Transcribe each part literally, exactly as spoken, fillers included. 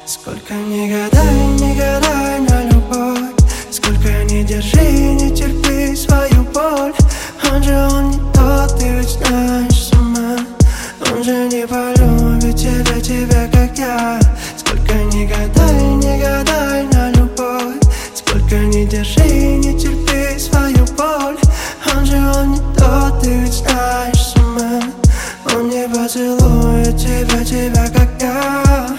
Сколько не гадай, не гадай на любовь, сколько не держи, не терпи свою боль. Он же он не тот, ты ведь знаешь сама. Он же не полюбит тебя, тебя как я. Сколько не гадай, не гадай на любовь, сколько не держи, не терпи свою боль. Он же он не тот, ты ведь знаешь сама. Он не поцелует тебя, тебя как я.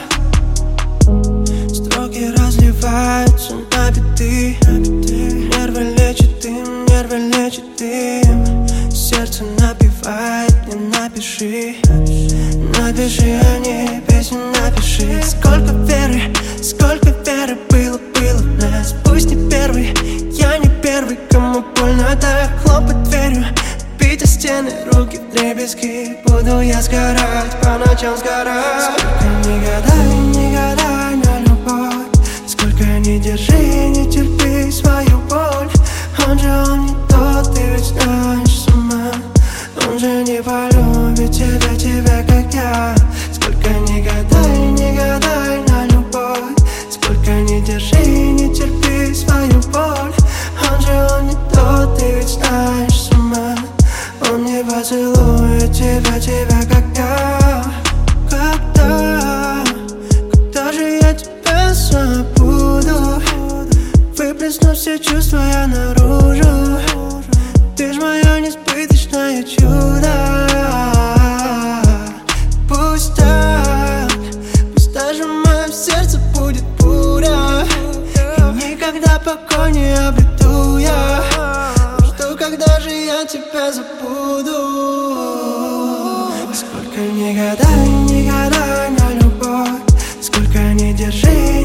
Строки разливаются на биты, нервы лечит им, нервы лечит им. Сердце напевает, не напиши, напиши о ней песню, напиши. Сколько веры, сколько веры было, было в нас. Пусть не первый, я не первый, кому больно так хлопать дверью, бить о стены, руки вдребезги. Буду я сгорать, по ночам сгорать. Сколько не гадай, не гадай на любовь, сколько не держи, не терпи свою боль. Он же он не тот, ты ведь знаешь сама. Он же не полюбит тебя, тебя как я. Сколько не гадай, не гадай на любовь, сколько не держи, не терпи свою боль. Он же он не тот, ты ведь знаешь сама. Он не поцелует тебя, тебя как я. Когда, когда же я тебя забуду? Выплесну все чувства я наружу. Ты ж мое несбыточное чудо. Пусть так, пусть даже в моем сердце будет буря, и никогда покой не обрету я. Жду, когда же я тебя забуду. Сколько не гадай, не гадай на любовь, сколько не держи,